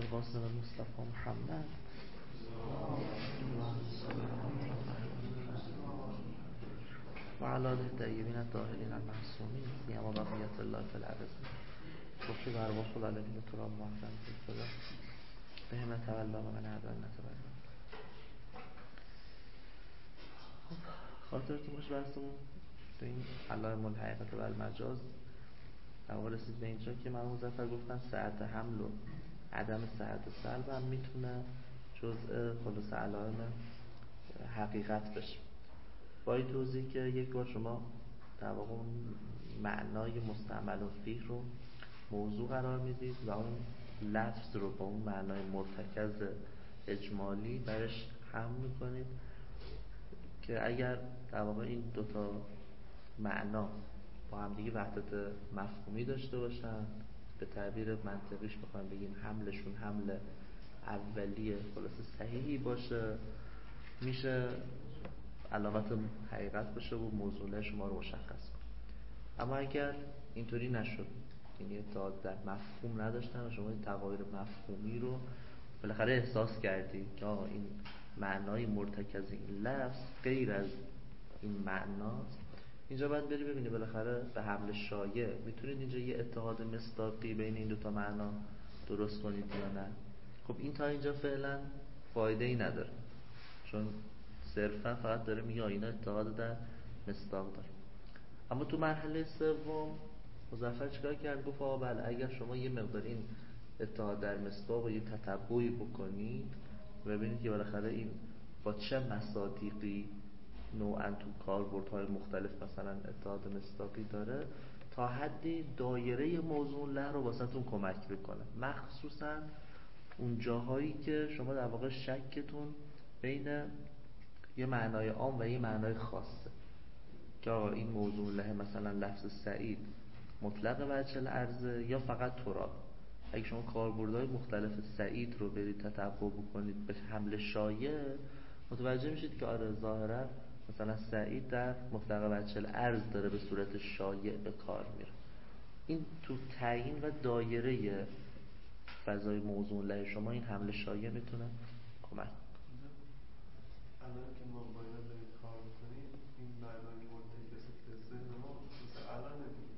القاسم مصطفى محمد و علی آله الطیبین الطاهرین المعصومین سیما بقیة الله فی الارض خفی بر وصل الذین تراب محرم فیصله به همه تولا و من اعدال نتبلا. خاطرتون باشه بحثمون تو این علائم الحقیقت و المجاز رسید به اینجا که مرحوم مظفر گفتن صحت حمل و عدم صحت سلب هم میتونه جزء خلاص علائم حقیقت بشه. با این توضیح که یک بار شما در واقع معنای مستعمل فیه رو موضوع قرار میدید و اون لفظ رو با اون معنای مرتکز اجمالی برش حمل میکنید که اگر در واقع این دوتا معنا با هم دیگه وحدت مفهومی داشته باشن، به تعبیر منطقیش بخوایم بگیم حملشون حمل اولیه خلاص صحیحی باشه، میشه علامت حقیقت باشه و موضوع شما رو مشخص کنه. اما اگر اینطوری نشد، یعنی اتحاد در مفهوم نداشتن و شما این تغایر مفهومی رو بالاخره احساس کردی که آقا این معنای مرتکز این لفظ غیر از این معناست، اینجا باید بری ببینی بالاخره به حمل شایع میتونید اینجا یه اتحاد مصداقی بین این دوتا معنا درست کنید یا نه. خب این تا اینجا فعلا فایده ای نداره، چون صرفا فقط داره میگه اینا اتحاد در مصداق داره. اما تو مرحله سوم مظفر چیکار کرد؟ گفت بله اگر شما یه مقدار این اتحاد در مصداق و یه تتبعی بکنید و ببینید که بالاخره این با چه مصادیقی نوعا تو کاربردهای مختلف مثلا اتحاد مصداقی داره، تا حدی دایره موضوع له رو واسهتون کمک بکنه، مخصوصا اون جاهایی که شما در واقع شکتون بین یه معنای عام و یه معنای خاصه که آقا این موضوع له مثلا لفظ سعید مطلق وجه العرضه یا فقط تراب. اگه شما کاربردهای مختلف سعید رو برید تتبع بکنید به حمل شایع، متوجه میشید که آره ظاهرا مثلا سعید در مطلق وجه العرض داره به صورت شایع به کار میره. این تو تعیین و دایره فضای موضوع له شما این حمل شایع میتونه کمک. الان که ما باید داریم کار میکنیم این معنای مرتکز که ذهن ما مثل الان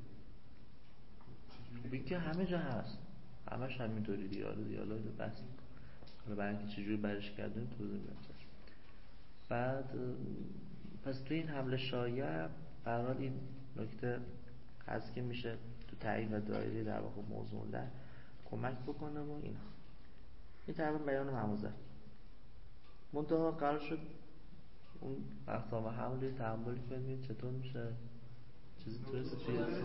نمیدونیم این که همه جا هست، همش همینطوری دیالوگ بس حالا برای اینکه چجوری برش کردیم توضیح میدم. بعد پس توی این حمل شایع برحال این نکته هست که میشه تو تعیین و دایره در واقع موضوع له کمک بکنه و اینا. این تقریبا بیان محموزه منتها قرار شد اون اقسام حملی تحمل کنید چطور میشه چیزی توی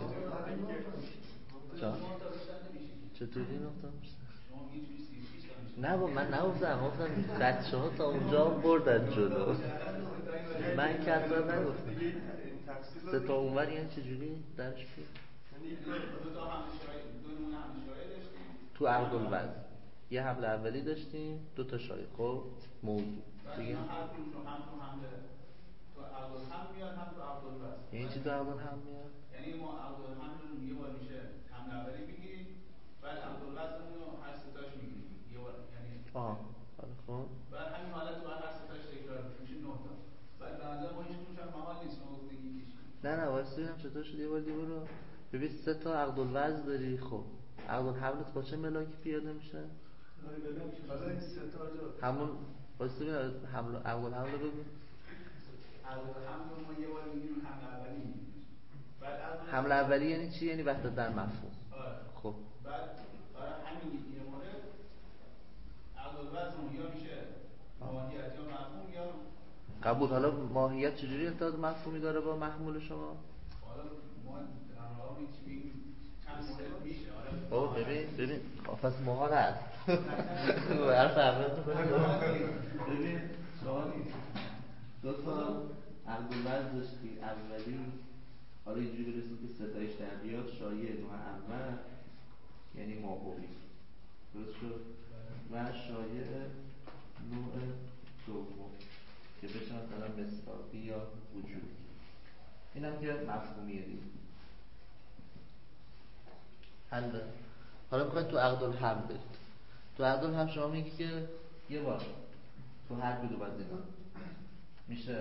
چطوری نقطه میشه؟ نه با من نگفتم، گفتم بچه ها تا اونجا بردن جلو، من که اصلا نگفتم سه تا اونور یعنی چجوری درش بید؟ دو نمونه حمل شایع داشتیم تو عقد الوضع یه حمل اولی داشتیم، دو تا شایع. خب موضوع دیگه هر کدومشون هم تو حمل تو عقد الحمل میاد هم تو عقد الوضع. یعنی چی تو عقد الحمل میاد؟ یعنی ما عقد الحمل یه بار میشه حمل اولی بگیرید، بعد عقد الوضعمون رو هر سه تاش میگیریم یه بار، یعنی خب بعد همین حالت رو هر سه تاش تکرار میشه 9 تا. بعد به نظر ما هیچ کدومش هم محال نیست ما گفتیم یکیش. نه واسه ببینم چطور شد. یه بار دیگه برو ببین سه تا عقد الوضع داری. خب عقد الحملت با چه ملاکی پیاده میشه؟ حالا این سه تا همون واسه ببینم حمل عقد الحمل رو بگو. عقد الحمل رو ما یه بار میگیریم حمل اولی میگیریم. بعد حمل اولی یعنی چی؟ یعنی وحدت در مفهوم. خب بعد برای همین یه مورد عقد الوضع یا میشه ماهیت یا مفهوم یا قبول. حالا ماهیت چجوری اتحاد مفهومی داره با محمول شما؟ حالا ما در واقع میگیم چند مورد میشه. حالا ببین پس محال هست. حرف اول ببین شما دو تا عقد الوضع داشتی اولی، حالا اینجوری برسیم که ستایش در بیاد شایع نوع اول یعنی ماهوی درست شد و شایع نوع دوم که بشه مثلا مصداقی یا وجودی. این هم که مفهومیه دیگه. حل. حالا میخواید تو عقد الحمل برید. تو عقد هم شما میگی که یه بار تو هر کدوم از اینا میشه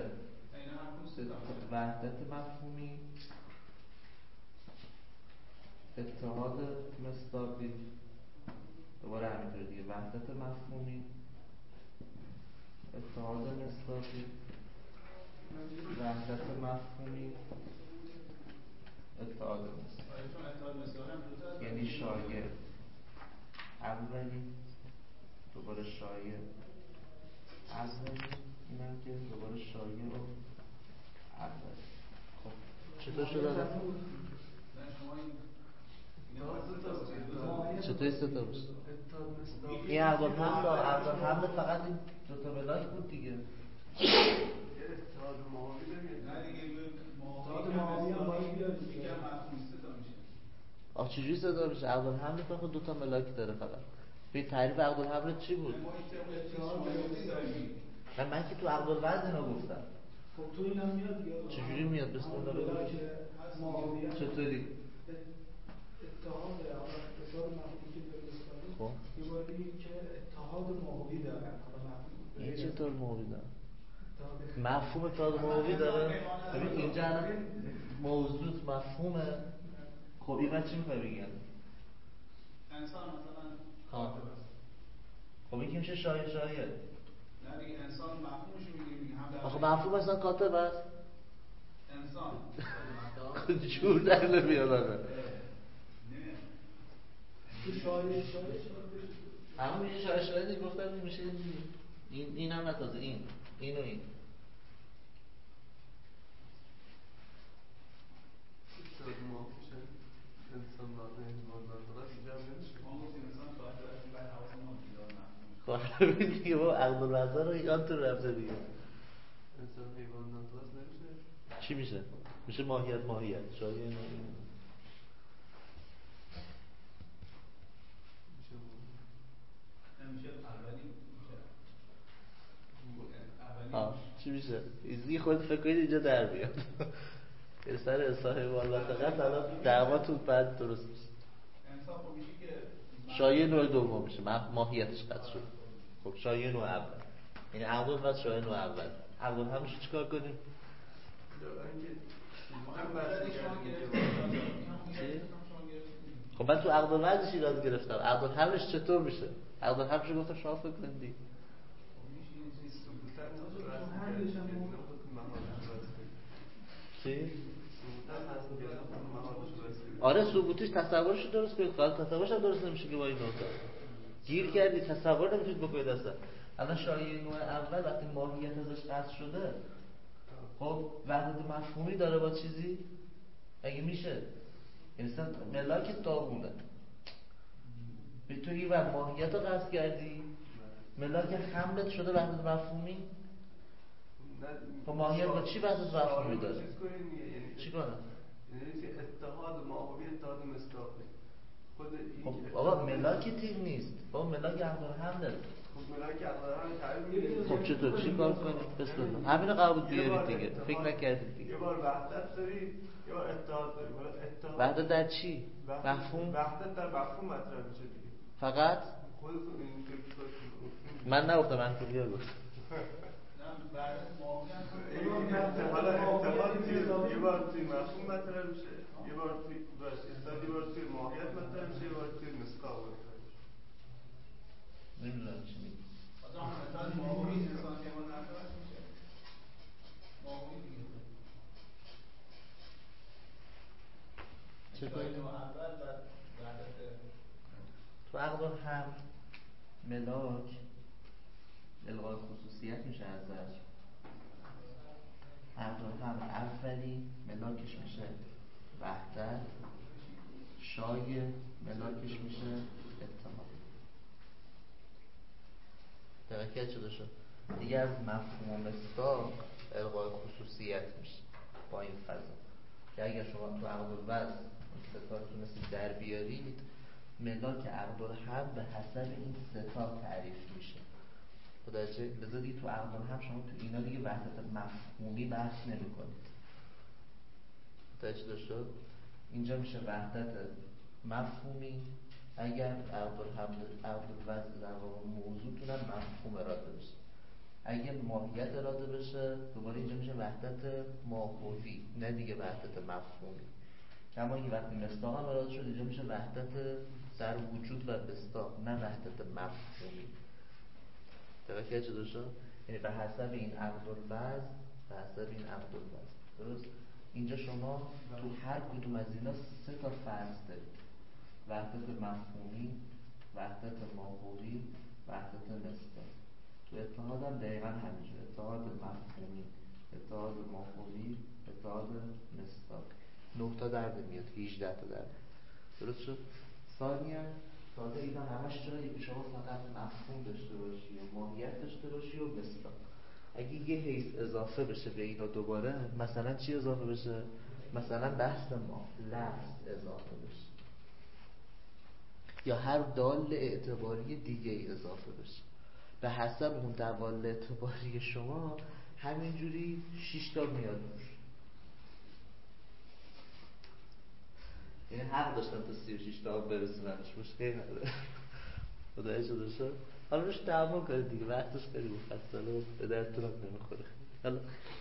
وحدت مفهومی، اتحاد مصداقی، دوباره همینطور دیگه، وحدت مفهومی، اتحاد مصداقی، وحدت مفهومی، اتحاد مصداقی، یعنی شایع اولی، دوباره شایع اولی، اینم که دوباره شایع و اولی. خب چطور شده؟ چطوری ستا باشه؟ این عقد الحمد فقط این دوتا ملاک بود دیگه. اتحاد معاوی داریم. نه دیگه معاوی هم باید بیاد دیگه مفهومی ستا میشه. آخه چجوری ستا میشه؟ عقد الحمد فقط دوتا ملاک داره فقط. به تعریف عقد الحمد چی بود؟ من که تو عقد الوضع اینا گفتم. خب تو اینم میاد دیگه. چجوری میاد؟ بسم الله ملاک معاوی چطوری؟ اتحاد مفهومی که داره بسپاری. خب یه بار بگیم که اتحاد معاوی دارن. این چطور معاوی داره؟ مفهوم اتحاد معاوی داره؟ ببین اینجا موضوع مفهومه. خب این من چی میخوای بگم؟ انسان مثلا خب این که میشه شایع. نه دیگه انسان مفهومشو میگیم هم در آخه مفهوم اصلا کاتب است. انسان جور در نمیاد آقا. تو شایع همون میشه شایع دیگه گفتم میشه این هم نتازه این و این. انسان واقعی واقعا اینجا نمیشه. ما گفتیم انسان خواهد داشتیم بعد حواسمون بیدار خب همین دیگه با عقد الوضع رو یادتون رفته دیگه. انسان حیوان ناطق نمیشه. چی میشه؟ میشه ماهیت شایع نمیشه. نمیشه اولی چی میشه؟ ایزی خود فکر کنید اینجا در بیاد. به سر اصلاح والا فقط الان دعواتون بعد درست میشه. انسان خب میشه که شایع نوع دوم میشه، ماهیتش قطع شد. خب شایع نوع اول، یعنی عقل و شایع نوع اول. عقل هم میشه چیکار کنیم؟ خب من تو عقد الوضعش ایراد گرفتم. عقد همش چطور میشه؟ عقد همش گفتم شما فکر کنید. چی؟ آره ثبوتش تصورش درست کنید. خواهد تصورش هم درست نمیشه که با این نوتا گیر کردی، تصور نمیتونید بکنید اصلا. الان شایعه نوع اول وقتی ماهیت ازش قطع شده، خب وحدت مفهومی داره با چیزی؟ اگه میشه مثلا ملاک داغونه به تو این وقت ماهیت رو قطع کردی، ملاک خمت شده وحدت مفهومی. خب ماهیت با چی وحدت مفهومی داره؟ چی کنه؟ یعنی که اتحاد معاوی اتحاد مصداقی خود این خب آقا ملاک تیم نیست. بابا ملاک عقل هم داره. خب ملاک عقل هم تعریف. خب چطور چی کار کنیم؟ بسم الله. همین قبول بیارید دیگه. فکر نکردید دیگه. یه بار وحدت داری، یه بار اتحاد داری. وحدت در چی؟ مفهوم؟ وحدت در مفهوم مطرح میشه دیگه. فقط خودتون این فکر کنید. من نگفتم، من کلیه گفتم. حالا اتحاد یه بار توی مفهوم مطرح میشه، یه بار توی ماهیت مطرح میشه، یه بار توی مصداق مطرح میشه. نمیدونم چی میگی. مثلا معاوی انسان حیوان ناطق میشه. معاوی دیگه. چطور؟ اول تو عقد هم ملاک الغای خصوصیت میشه ازش. عقد هم اولی ملاکش میشه وحدت، شایع ملاکش میشه اتحاد. دقیقه چه شد؟ دیگه از مفهوم مصداق الغای خصوصیت میشه با این فضا که اگر شما تو عقد الوضع ستا تونستید در بیارید، ملاک عقد هم به حسب این ستا تعریف میشه. خداچه لذا دیگه تو عقد هم شما تو اینا دیگه وحدت مفهومی بحث نمی کنید. خداچه شد؟ اینجا میشه وحدت مفهومی، اگر عقدالوضع در واقع موضوعتون هم مفهوم اراده بشه. اگر ماهیت اراده بشه دوباره اینجا میشه وحدت ماهوی، نه دیگه وحدت مفهومی. اما اگه وقتی مصداق هم اراده شد اینجا میشه وحدت در وجود و مصداق، نه وحدت مفهومی. توجه چه شد؟ یعنی به حسب این عقدالوضع، درست؟ اینجا شما تو هر کدوم از اینا 3 تا فرض دارید: وحدت مفهومی، وحدت ماهوی، وحدت مصداق. تو اتحاد هم دقیقا همینجور، اتحاد مفهومی، اتحاد ماهوی، اتحاد مصداق. 9 تا در میاد، 18 تا در. درست شد؟ ثانیاً تازه اینا همش جایی که شما فقط مفهوم داشته باشی و ماهیت داشته باشی و مصداق. اگه یه حیث اضافه بشه به اینا دوباره، مثلا چی اضافه بشه؟ مثلا بحث ما لفظ اضافه بشه یا هر دال اعتباری دیگه ای اضافه بشه، به حسب اون دال اعتباری شما همینجوری 6 تا میاد. یعنی حق داشتن تا 36 تا برسوننش، مشکلی نداره. خدایی شده شد. حالا روش تعامل کنید دیگه، وقتش خیلی مفصله و به درتون هم نمیخوره. حالا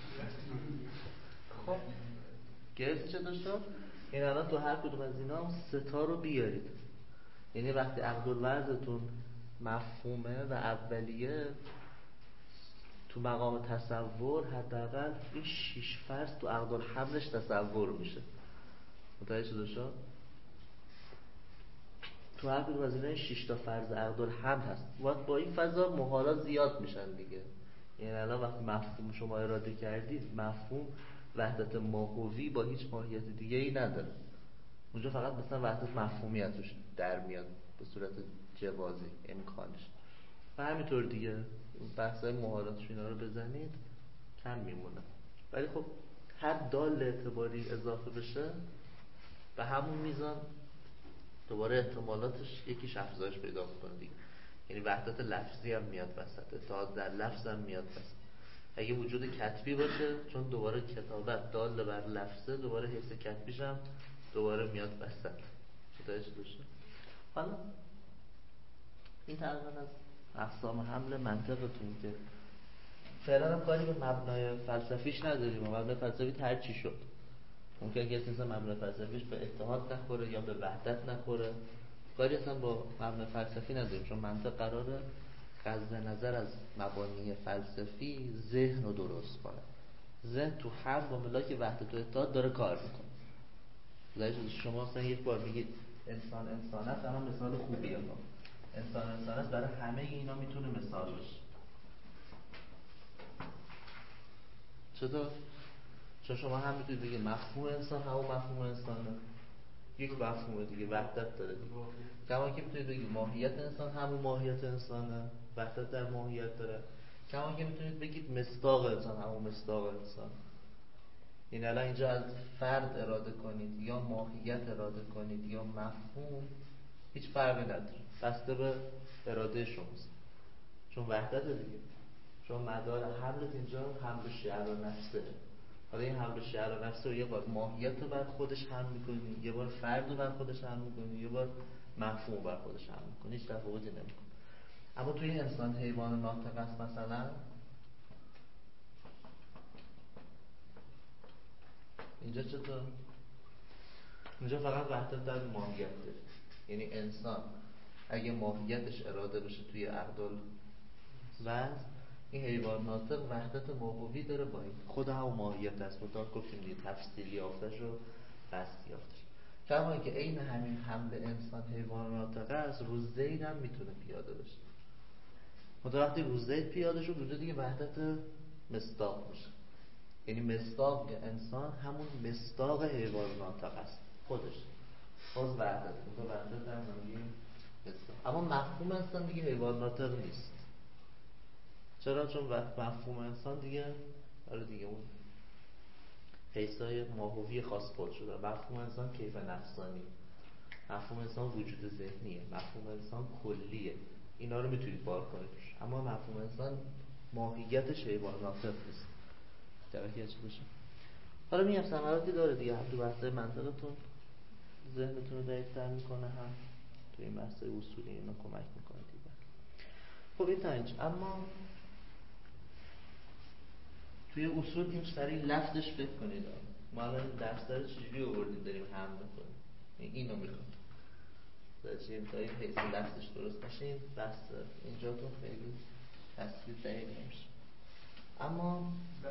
خب گرفتی چه داشتم؟ این الان تو هر کدوم از اینا 3 تا رو بیارید. یعنی وقتی عقدالوضعتون مفهومه و اولیه، تو مقام تصور حداقل این 6 فرض تو عقدالحملش تصور میشه. متوجه شده شد؟ تو هر کدوم از اینا 6 تا فرض عقدالحمل هست. وقت با این فضا محالات زیاد میشن دیگه. یعنی الان وقتی مفهوم شما اراده کردید، مفهوم وحدت ماهوی با هیچ ماهیت دیگه ای نداره. اونجا فقط مثلا وحدت مفهومی ازش در میاد به صورت جوازی امکانش. و همینطور دیگه بحثای محالاتش اینا رو بزنید کم میمونه. ولی خب هر دال اعتباری اضافه بشه به همون میزان دوباره احتمالاتش یکیش افزایش پیدا میکنه دیگه. یعنی وحدت لفظی هم میاد وسط، اتحاد در لفظ هم میاد وسط. اگه وجود کتبی باشه، چون دوباره کتابت دال بر لفظه، دوباره حس کتبیش هم دوباره میاد وسط. متوجه بشه؟ حالا این تقریبا از اقسام حمل منطقتون که فعلا هم کاری به مبنای فلسفیش نداریم. مبنای فلسفی هر چی شد ممکنه که اصلا مبنای فلسفیش به اتحاد نخوره یا به وحدت نخوره. کاری اصلا با مبنای فلسفی نداریم، چون منطق قراره قصد نظر از مبانی فلسفی ذهن رو درست کنه. ذهن تو هر با ملاک وحدت و اتحاد داره کار میکنه. لذا شما مثلا یک بار میگید انسان انسان است، اما مثال خوبیه. انسان انسان است برای همه اینا میتونه مثال بشه. چطور؟ چون شما هم میتونید بگید مفهوم انسان همون مفهوم انسانه، یک مفهوم دیگه وحدت داره دیگه. کما که میتونید بگید ماهیت انسان همون ماهیت انسانه، وحدت در ماهیت داره. کما که میتونید بگید مصداق انسان همون مصداق انسان. این الان اینجا از فرد اراده کنید یا ماهیت اراده کنید یا مفهوم، هیچ فرقی نداره، بسته به اراده شماست. چون وحدت دیگه. چون مدار حملت اینجا حمل شعر و نفسه. حالا این حمل شعر و نفسه رو یه بار ماهیت رو بر خودش حمل میکنی، یه بار فرد رو بر خودش حمل میکنی، یه بار مفهوم بر خودش حمل میکنی، هیچ تفاوتی نمیکنه. اما توی انسان حیوان ناطق است مثلا، اینجا چطور؟ اینجا فقط وحدت در ماهیت داره. یعنی انسان اگه ماهیتش اراده بشه توی عقدالوضع، این حیوان ناطق وحدت ماهوی داره با این خود همون ماهیت است. مطابق گفتیم دیگه تفصیل یافتش و بسط یافتش. کما اینکه عین همین حمل انسان حیوان ناطق است، رو زید هم میتونه پیاده بشه. مطابق وقتی رو زید پیاده شد اونجا دیگه وحدت مصداق میشه. یعنی مصداق انسان همون مصداق حیوان ناطق است خودش، باز وحدت وحدت هم نمیگیم مصداق. اما مفهوم انسان دیگه حیوان ناطق نیست. چرا؟ چون مفهوم انسان دیگه دیگه اون حیثای ماهوی خاص خود شده. مفهوم انسان کیف نفسانی، مفهوم انسان وجود ذهنیه، مفهوم انسان کلیه. اینا رو میتونید بار کنید، اما مفهوم انسان ماهیتش حیوان ناطق نیست. توجه چی بشه؟ حالا میگم ثمراتی داره دیگه، هم تو بحث‌های منطقتون ذهنتون رو دقیق‌تر میکنه، هم توی این بحث اصولی اینا کمک میکنه دیگه. خب این تا اینجا. اما توی اصول این سری لفتش فکر کنید ما الان درس داره چجوری آوردیم داریم هم میکنیم، اینو میخوام داشتیم تا این حیث لفتش درست باشه. این بحث اینجا تو خیلی تصویر دقیق نمیشه. اما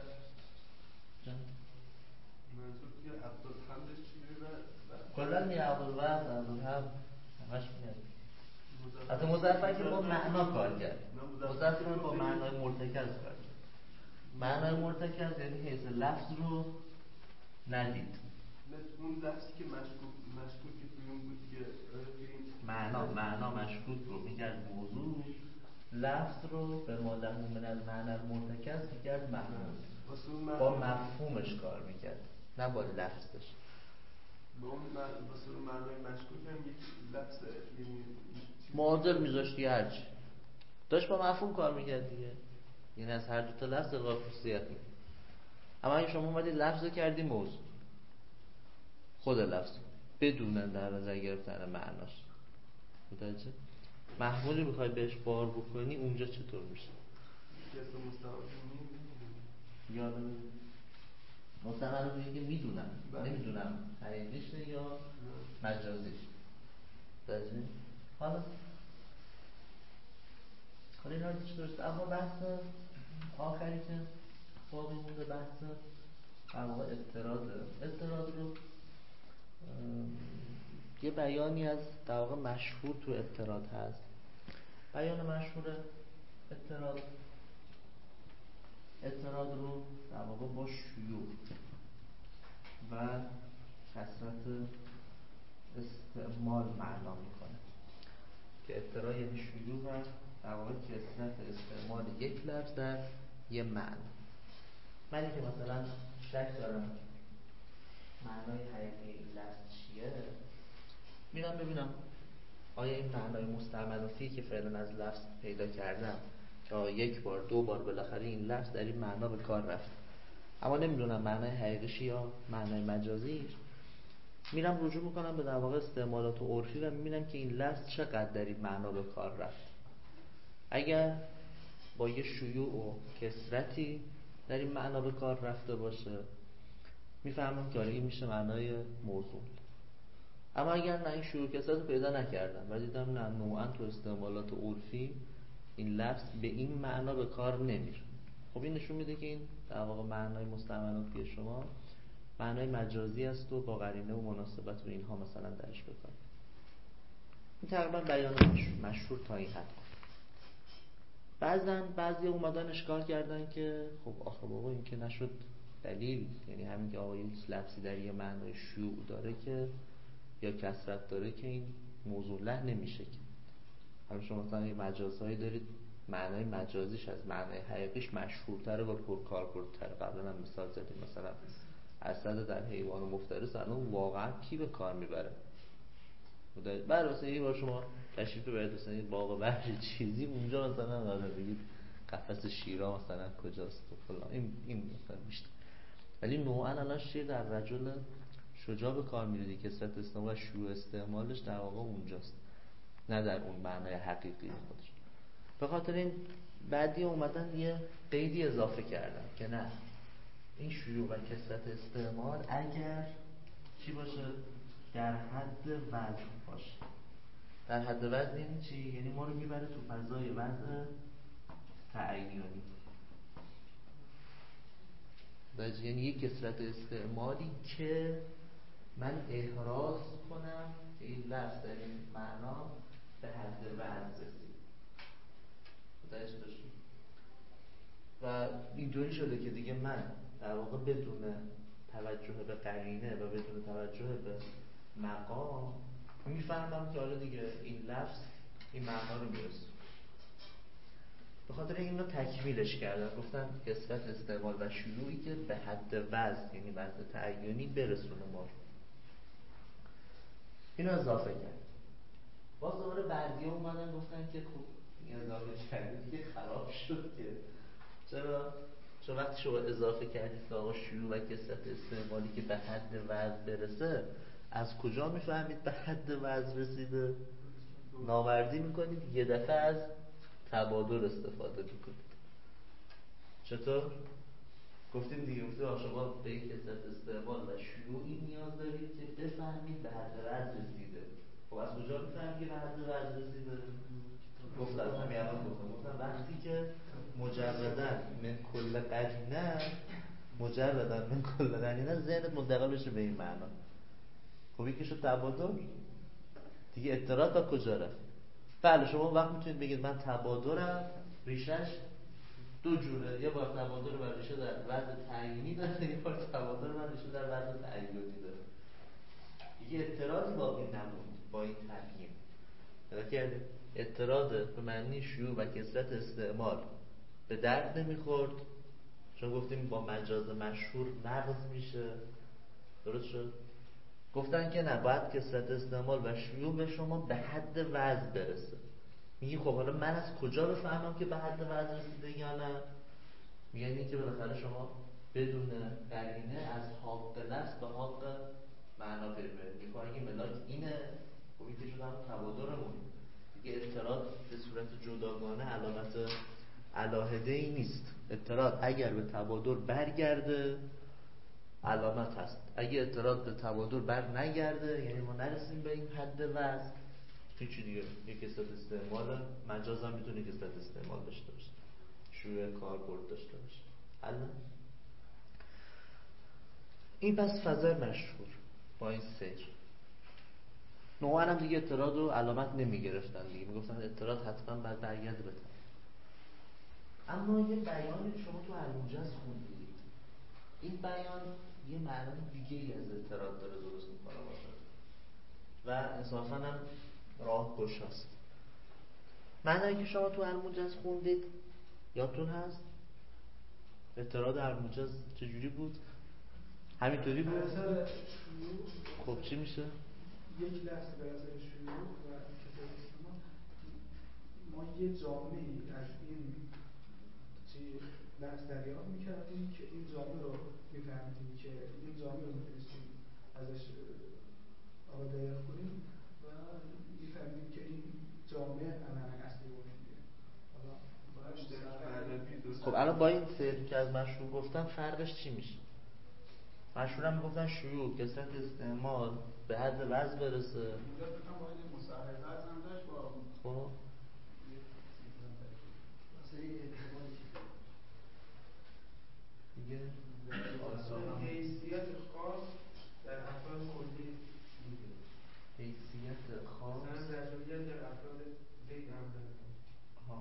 منظور که عبدالحمدش چی میره؟ کلن یه عبدالوحد عبدالحمد همش میاد. حتی مضافه که با معنا کار کرد، مضافه که با معنای مرتکز کار کرد. معنای مرتکز یعنی حیث لفظ رو ندید. اون لفظی که مشکوکی توی اون بود که معنا مشکوک رو میگرد موضوع، لفظ رو به مادر من المعنی المرتکز میگرد مفهوم، با مفهومش کار میکرد نه با لفظش. با اون واسه اون معنای مشکوک هم یک لفظ یعنی معادل میذاشتی هرچی داشت با مفهوم کار میکرد دیگه، یعنی از هر دوتا لفظ الغای خصوصیت میگه. اما اگه شما اومدی لفظ رو کردی موضوع، خود لفظ بدون در نظر گرفتن معناش، متوجه؟ محمولی میخوای بهش بار بکنی اونجا چطور میشه؟ اسم مستعمل رو میگه میدونم نمیدونم حقیقیش یا مجازیش. متوجه؟ حالا اینا رو درست. اما بحث آخری که باقی مونده بحث در واقع اضطراد رو یه بیانی از در واقع مشهور تو اضطراد هست. بیان مشهور اضطراد رو در واقع با شیوع و کثرت استعمال معنا میکنه که اضطراد یعنی شیوع و در واقع کثرت استعمال یک لفظ در یه معنی. منی که مثلا شک دارم معنای حقیقی این لفظ چیه، میرم ببینم آیا این معنای مستعمل فی که فعلا از لفظ پیدا کردم که یک بار دو بار بالاخره این لفظ در این معنا به کار رفت اما نمیدونم معنای حقیقیش یا معنای مجازیش، میرم رجوع میکنم به در واقع استعمالات عرفی و میبینم که این لفظ چقدر در این معنا به کار رفت. اگر با یه شیوع و کثرتی در این معنا به کار رفته باشه میفهمم که این میشه معنای موضوع. اما اگر نه این شیوع کثرت رو پیدا نکردم و دیدم نه نوعا تو استعمالات عرفی این لفظ به این معنا به کار نمیره، خب این نشون میده که این در واقع معنای مستعملاتی شما معنای مجازی است و با قرینه و مناسبت و اینها مثلا درش بکن. این تقریبا بیان مشهور تا این حد. بعضی اومدن اشکال کردن که خب آخه بابا این که نشد دلیل، یعنی همین که آقا یک لفظی در یه معنای شیوع داره که یا کثرت داره که این موضوع له نمیشه که همین شما مثلا یه مجازهایی دارید معنای مجازیش از معنای حقیقیش مشهورتره و پرکاربردتره. قبلا هم مثال زدیم مثلا اسد در حیوان مفترس الان واقعا کی به کار میبره؟ بعد مثلا یه بار شما تشریف ببرید مثلا یه باغ وحش چیزی اونجا مثلا داره بگید قفس شیرا مثلا کجاست و فلان این مثلا میشه. ولی نوعا الان شیر در رجل شجاع به کار میره، کثرت استعمال و شیوع استعمالش در واقع اونجاست نه در اون معنای حقیقی خودش. به خاطر این بعدی اومدن یه قیدی اضافه کردن که نه این شیوع و کثرت استعمال اگر چی باشه؟ در حد وضع باشه. در حد وضع یعنی چی؟ یعنی ما رو میبره تو فضای وضع تعینی، یعنی یک کثرت استعمالی که من احراز کنم که این لفظ در این معنا به حد وضع رسید. و اینطوری شده که دیگه من در واقع بدون توجه به قرینه و بدون توجه به مقام میفهمم که حالا دیگه این لفظ این معنا رو میرسه. به خاطر این رو تکمیلش کردن، گفتن کثرت استعمال و شیوعی که به حد وضع یعنی وضع تعینی برسونه ما رو. اینو اضافه کرد. باز دوباره بعضی اومدن گفتن که خب این اضافه کردید که خراب شد که چرا؟ چون وقتی شما اضافه کردید که آقا شیوع و کثرت استعمالی که به حد وضع برسه، از کجا میفهمید به حد وضع رسیده؟ نامردی میکنید، یه دفعه از تبادر استفاده میکنید. چطور؟ گفتیم دیگه، گفتیم شما به یک کثرت استعمال و شیوعی نیاز دارید که بفهمید به حد وضع رسیده. خب از کجا میفهمید که به حد وضع رسیده؟ گفتم همین الان گفتم وقتی که مجردن من کل قرینه ذهنت منتقل بشه به این معنا. خب یکی شد تبادر دیگه. اعتراض تا کجا رفت؟ بله شما وقت میتونید بگید من تبادرم ریشش دو جوره، یه بار تبادر و ریشه در وضع تعیینی داره، یه بار تبادر و ریشه در وضع تعیینی داره. دیگه اعتراضی باقی نموند با این تبیین. نگاه اعتراض به معنی شیوع و کثرت استعمال به درد نمیخورد، چون گفتیم با مجاز مشهور نقض میشه. درست شد؟ گفتن که نه، باید کثرت استعمال و شیوع به شما به حد وضع برسه. میگی خب حالا من از کجا بفهمم که به حد وضع رسیده یا نه؟ میگن این که بالاخره شما بدون قرینه از حق لفظ به حق معنا پی برید. میگه اگه ملاک اینه، خب این که شده همون تبادرمون دیگه. اعتراض به صورت جداگانه علامت علاهده ای نیست. اعتراض اگر به تبادر برگرده علامت هست، اگه اعتراض به تبادر بر نگرده یعنی ما نرسیم به این حد وضع، هیچی دیگه. یک کثرت استعمال مجاز هم میتونه کثرت استعمال داشته باشه، شیوع کاربرد داشته باشه. حالا این پس فضای مشهور با این سیر نوعا هم دیگه اعتراض و علامت نمیگرفتن دیگه، میگفتن اعتراض حتما باید برگرده به تبادر. اما یه بیانی شما تو الموجز خوندید، این بیان یه معنی دیگه ای از اعتراض داره درست میکنه باشه و انصافا هم راه گشاست. معنی که شما تو الموجز خوندید یادتون هست؟ اعتراض الموجز چجوری بود؟ همینطوری بود؟ خب چی میشه؟ یک لحظه به نظر شیوع و کثرت استعمال ما یه جامعی از این لفظ دریافت میکردیم که این جامعه رو میفهمیدیم که این جامعه رو میتونستیم ازش دریافت کنیم و میفهمیدیم که این جامعه عملا اصلی وجوده. خب الان با این سری که از مشهور گفتم فرقش چی میشه؟ مشهور هم گفتن شیوع کثرت استعمال به حد وضع برسه. اونجا بکنم باید مصاحبت هم داشت با خب دیگه حیثیت خاص در افراد کلی بوده. حیثیت خاص مثلا رجولیت در افراد زید ها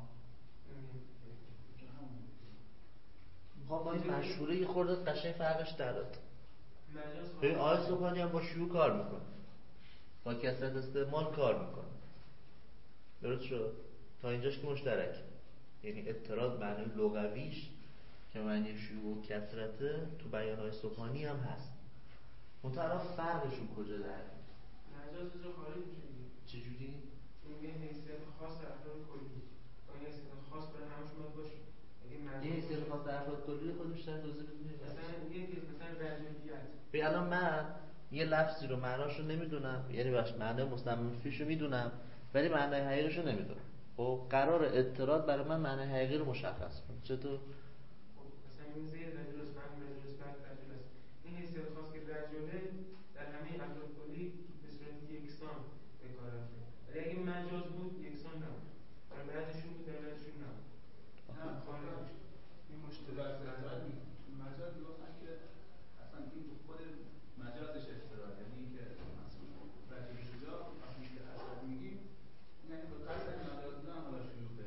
با این مشهوره یه خورده قشنگ فرقش در داد. ببین آقای سبحانی هم با شیوع کار میکنه، با کثرت استعمال کار میکنه. درست شد؟ تا اینجاش که مشترک، یعنی اعتراض معنی لغویش که معنی شیوع و کثرته تو بیانهای سبحانی هم هست. منتها فرقشون کجا در مجاز جو خارج میشه دیگه. چجوری؟ میگه حیثیت خاص در افراد کلی و این حیثیت خاص برای همشون باید باشه. یه حیثیت خاص در افراد کلی خودش در توضیح بدید. مثلا رجولیت. به الان من یه لفظی رو معناشو نمیدونم، یعنی باش معنی مستعمل فیشو میدونم ولی معنی حقیقیشو نمیدونم. خب قرار اعتراض برای من معنی حقیقی رو مشخص کنه. چطور؟ مثلا این زیر رجل است، من رجل است، بعد رجل است. این حیثیت خاص که رجله در همه افراد کلی به صورت یکسان به کار رفته. ولی اگه مجاز بود یکسان نبود. برای بعضیشون بود، برای بعضیشون نبود. نه خارج این مشترک مجاز میگفتن که اصلا این خود مجازش اضطرار، یعنی اینکه مثلا رجل شجاع وقتی که اسد میگیم یعنی به قصد مجاز بودن حالا شروع به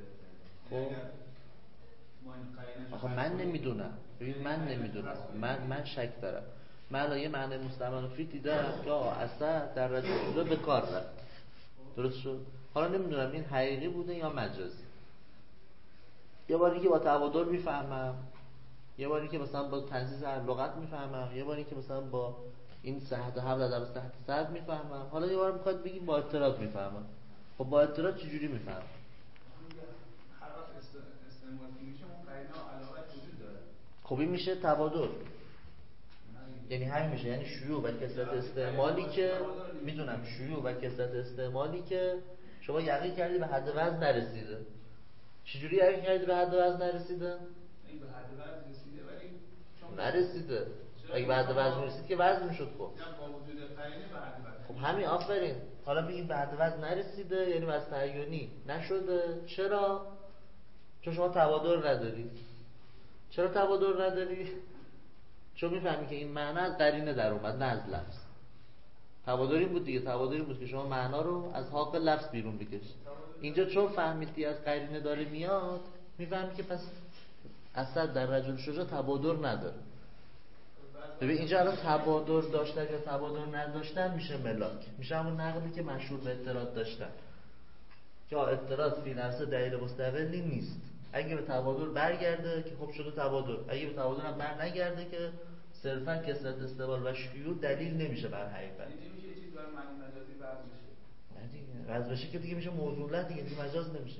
آخه من نمیدونم. ببین من نمیدونم، من شک دارم. من یه معنی مستعمل فی دیدم که اسد در رجل شجاع به کار رفت. درست شد؟ حالا نمیدونم این حقیقی بوده یا مجازی. یه باری که با تبادر میفهمم، یه باری که مثلا با تنزیز لغت میفهمم، یه باری که مثلا با این صحت حبل در صحت صد میفهمم، حالا یه بار میخواد بگیم با اعتراض میفهمم. خب با اعتراض چجوری میفهمم؟ هر وقت استعمال میشه اون قرینه و علاقه وجود داره. خب این میشه تبادر، یعنی همین میشه، یعنی شیوع و کثرت استعمالی که میدونم، شیوع و کثرت استعمالی که شما یقین کردی به حد وزن نرسیده. چجوری یقین کردی به حد وزن نرسیده؟ این به حد وزن رسیده ولی چون نرسیده. اگه به حد وزن میرسید که وزن میشد. خب با وجود قرینه به حد وزن. خب همین آفرین. حالا بگیم به حد وزن نرسیده یعنی وزن تعیینی نشده. چرا؟ چون شما تبادر نداری. چرا تبادر نداری؟ چون میفهمی که این معنا از قرینه در اومد نه از لفظ. تبادر این بود دیگه. تبادر این بود که شما معنا رو از حاق لفظ بیرون بکشید. اینجا چون فهمیدی از قرینه داره میاد میفهمی که پس اصلا در رجل شجاع تبادر نداره. ببین اینجا الان تبادر داشتن یا تبادر نداشتن میشه ملاک، میشه همون نقلی که مشهور به اعتراض داشتن که اعتراض فی نفسه دلیل مستقلی نیست. اگه به تبادر برگرده که خب شده تبادر، اگه به تبادر هم بر نگرده که صرفا کثرت استقبال و شیوع دلیل نمیشه بر حقیقت. نمیشه چیز برای معنی مجازی وضع بشه. نه دیگه وضع بشه که دیگه میشه موضوع دیگه مجاز نمیشه.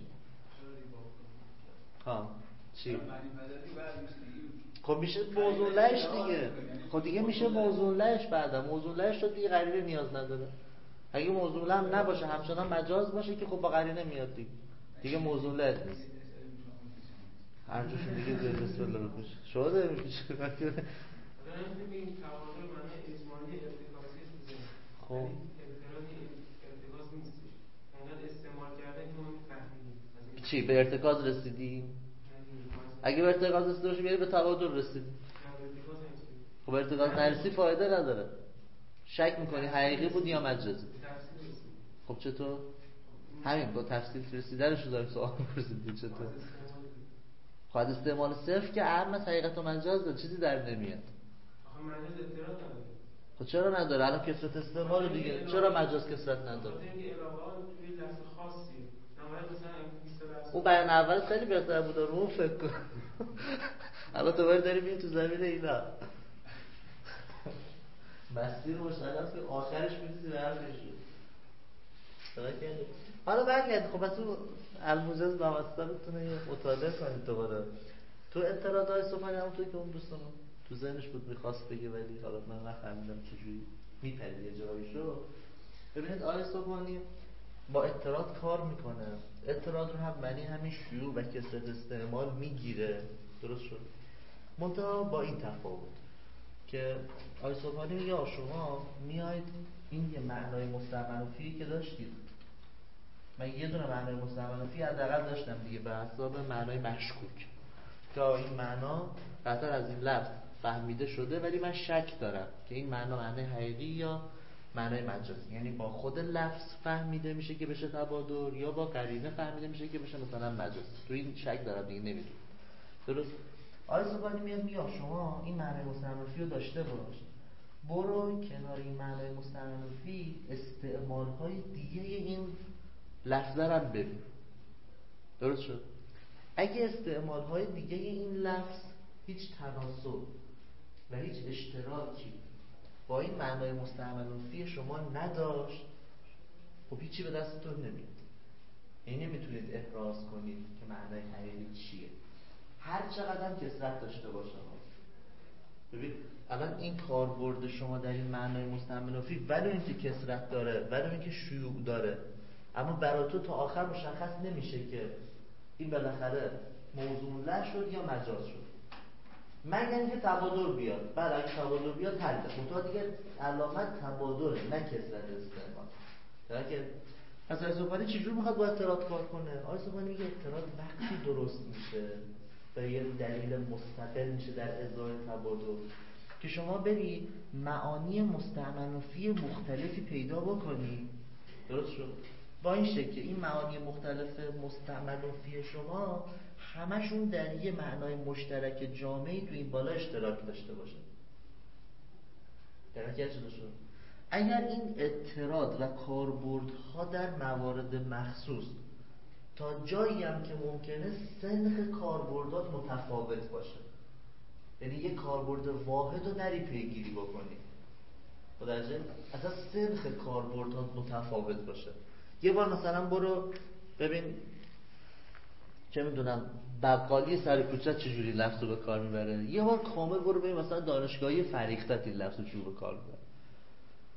ها چی؟ معنی مجازی وضع میشه. خب میشه موضوع لش دیگه. خب دیگه میشه موضوع لش. بعدا موضوع لش شد دیگه قرینه نیاز نداره. اگه موضوع هم نباشه همچنان مجاز باشه که خب با قرینه میاد دیگه موضوع لش نیست. هر جوشون دیگه بسم الله بکش شده میشه. این تعادل معنی اجمالی ارتکازی است. خب ارتکاز نیستش. انقدر استعمال کردن که ما میفهمیم. چی به ارتکاز رسیدیم؟ اگه به ارتکاز رسیده باشیم یعنی به تبادل رسیدیم. خب ارتکاز نرسی فایده نداره. شک میکنی حقیقی بود یا مجازی؟ خب چطور؟ همین با تفصیل رسیدنش رو داریم سوال می‌پرسید چطور؟ خواهد استعمال صرف که اهم از حقیقت و مجاز داره چیزی در نمیاد. آخه مجاز اعتراض نداره. خب چرا نداره؟ الان کثرت استعمال دیگه. چرا مجاز کثرت نداره؟ این علاوه توی لفظ خاصیه. نماید مثلا اون بیان اول خیلی بهتر بود رو فکر کن. الان دوباره داریم این تو زمین اینا مسیر مشخص که آخرش می‌رسی به حرفش شد. حالا برگرد خب بس اون الموجز نامسته بتونه مطالعه کنید دوباره. تو اعتراضای صبحانی همونطور که اون دوستمون تو ذهنش بود میخواست بگه ولی حالا من نفهمیدم چجوری میپرید یه جاییشو. ببینید آقای صبحانی با اعتراض کار میکنه. اعتراض رو هم معنی همین شیوع و کثرت استعمال میگیره. درست شد؟ منتها با این تفاوت که آقای صبحانی میگه شما میاید این یه معنای مستعملوفی که داشتید، من یه دونه معنای مستعملوفی حداقل داشتم دیگه به حساب معنای مشکوک که این معنا قطعا از این لفظ فهمیده شده ولی من شک دارم که این معنا معنای حقیقی یا معنای مجازی، یعنی با خود لفظ فهمیده میشه که بشه تبادر یا با قرینه فهمیده میشه که بشه مثلا مجاز. تو این شک دارم دیگه نمیدونم. درست؟ آقای صبحانی میاد شما این معنای مستعملوفی رو داشته باش، برو کنار این معنای مستعملوفی استعمال‌های دیگه این لفظ رو ببین. درست شد؟ اگه استعمال‌های دیگه این لفظ هیچ تناسب و هیچ اشتراکی با این معنای مستعملوفی شما نداشت، خب هیچی به دستتون نمیاد. یعنی نمیتونید احراز کنید که معنای حقیقی چیه هر چقدر هم کثرت داشته باشه. ببین الان این کاربرد شما در این معنای مستعملوفی ولو اینکه کثرت داره ولو اینکه شیوع داره، اما برای تو تا آخر مشخص نمیشه که این بالاخره موضوع له شد یا مجاز شد، مگر اینکه تبادر بیاد. بعد اگه تبادر بیاد حل منتها دیگه علامت تبادره نه کثرت استعمال. درکه پس آقای صبحانی چجور میخواد با اعتراض کار کنه؟ آقای صبحانی میگه اعتراض وقتی درست میشه و یه دلیل مستقل میشه در ازای تبادر که شما بری معانی مستعملوفی مختلفی پیدا بکنی. درست شد؟ با این شکل که این معانی مختلف مستعملوفی شما همشون در یه معنای مشترک جامعی تو این بالا اشتراک داشته باشه. درکه شده شد؟ اگر این اعتراض و کاربردها در موارد مخصوص تا جایی هم که ممکنه سنخ کاربردات متفاوت باشه، یعنی یه کاربرد واحد رو نری پیگیری بکنی، متوجه؟ اصلا سنخ کاربردات متفاوت باشه. یه بار مثلا برو ببین چه میدونم بقالی سر کوچه چجوری لفظ رو به کار میبره، یه بار کامل برو ببین مثلا دانشگاهی فریختت این لفظ رو چجوری به کار میبره.